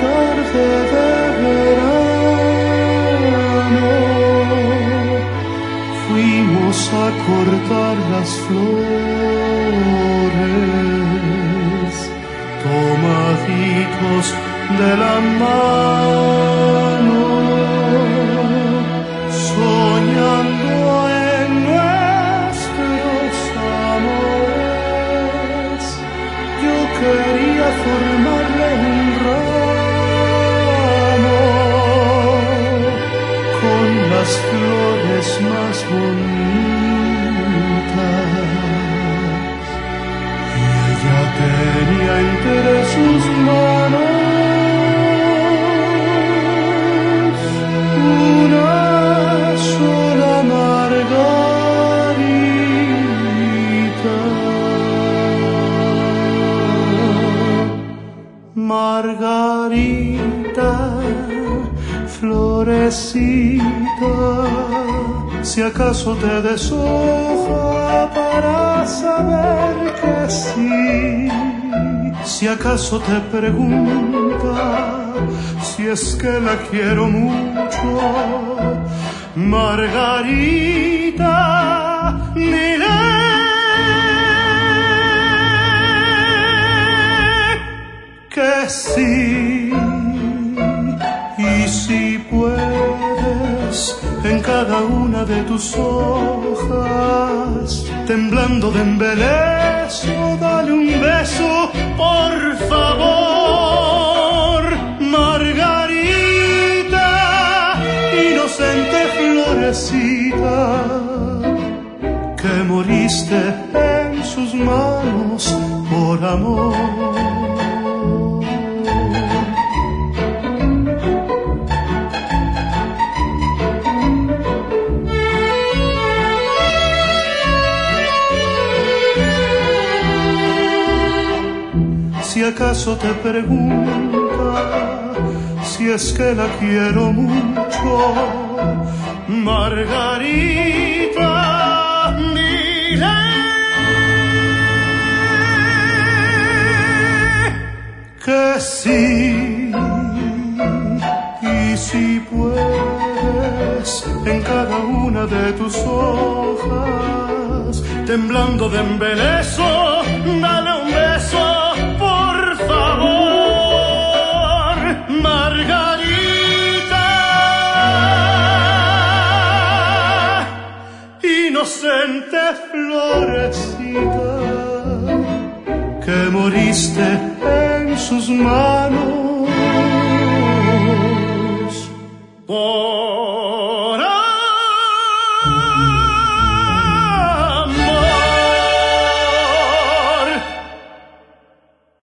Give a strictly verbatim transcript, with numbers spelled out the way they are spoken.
tarde de verano fuimos a cortar las flores, tomaditos de la mano, soñando en nuestros amores. Yo quería formarle un ramo con las flores más bonitas, y ella tenía entre sus manos una sola margarita. Margarita, florecita, si acaso te deshoja para saber que sí, si acaso te pregunta si es que la quiero mucho, Margarita, dile que sí. Y si puedes, en cada una de tus hojas, temblando de embeleso, dale un beso, por favor, Margarita, inocente florecita, que moriste en sus manos por amor. Si acaso te pregunta si es que la quiero mucho, Margarita, dile que sí. Y si puedes, en cada una de tus hojas, temblando de embeleso, dale un beso, por favor, Margarita, inocente florecita, que moriste en sus manos